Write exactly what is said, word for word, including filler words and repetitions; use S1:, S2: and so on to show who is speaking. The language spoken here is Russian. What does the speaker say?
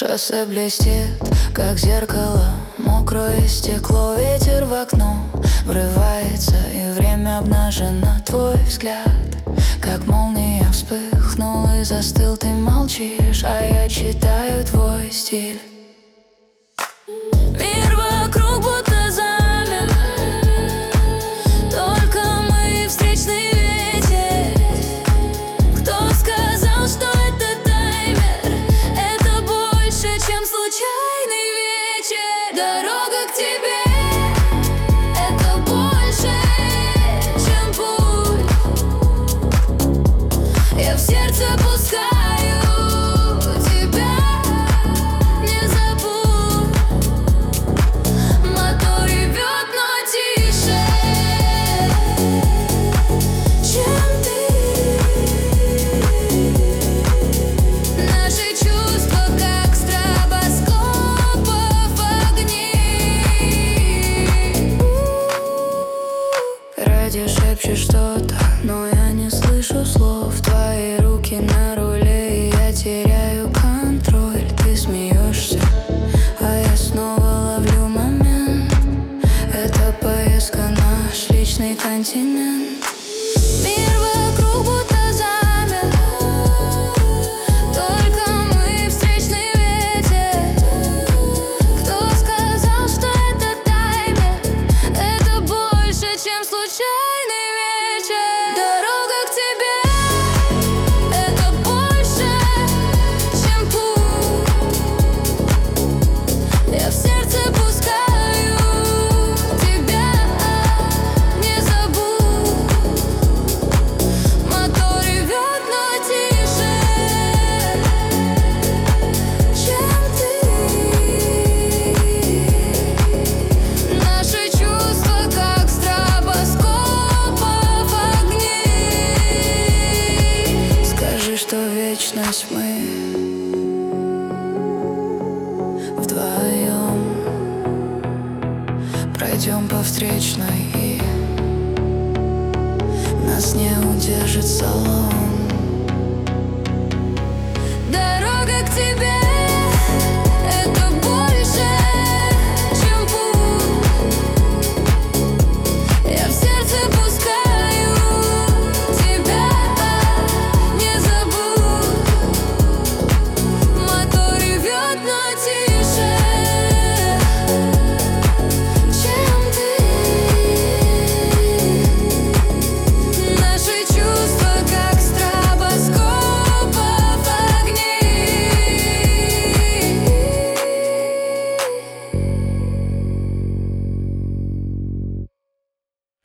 S1: Шоссе блестит, как зеркало, мокрое стекло, ветер в окно врывается, и время обнажено. Твой взгляд, как молния, вспыхнул и застыл. Ты молчишь, а я читаю твой стиль. Мир вокруг будто замер, только мы встречный ветер. Кто сказал, что это таймер? Это больше, чем случайный вечер. Дорога к тебе — это больше, чем путь. Я в сердце пускаю тебя, не забудь. Мотор ревет, но тише, чем ты. Наши чувства, как стробоскопов огни. Ради шепчешь что-то, но я не слышу слов. Твои руки на руле, и я теряю контроль. Ты смеешься, а я снова ловлю момент. Это поездка, наш личный континент. Мир вокруг будто замер, только мы встречный ветер. Кто сказал, что это таймер? Это больше, чем случайный вечер. Дорога к тебе — это больше, чем путь. Я в сердце пускаю тебя, не забудь. Мотор ревет, но тише, чем ты. Наши чувства, как стробоскопов огни. Скажи, что вечность мы вдвоем пройдем по встречной, и нас не удержит салон.